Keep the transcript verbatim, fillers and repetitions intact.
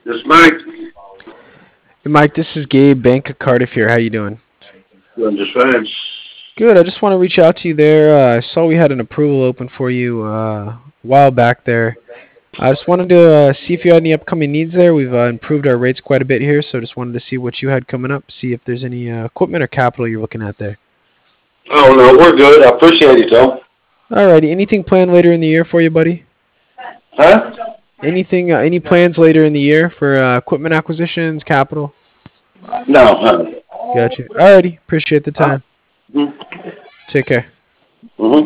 This Mike. Hey, Mike, this is Gabe, Bank of Cardiff here. How you doing? Doing just fine. Good. I just want to reach out to you there. Uh, I saw we had an approval open for you uh, a while back there. I just wanted to uh, see if you had any upcoming needs there. We've uh, improved our rates quite a bit here, so just wanted to see what you had coming up, see if there's any uh, equipment or capital you're looking at there. Oh no, we're good. I appreciate it, though. Alrighty. Anything planned later in the year for you, buddy? Huh? Anything? Uh, any plans later in the year for uh, equipment acquisitions, capital? No, huh? Gotcha. Alrighty. Appreciate the time. Mm-hmm. Take care. Mm-hmm.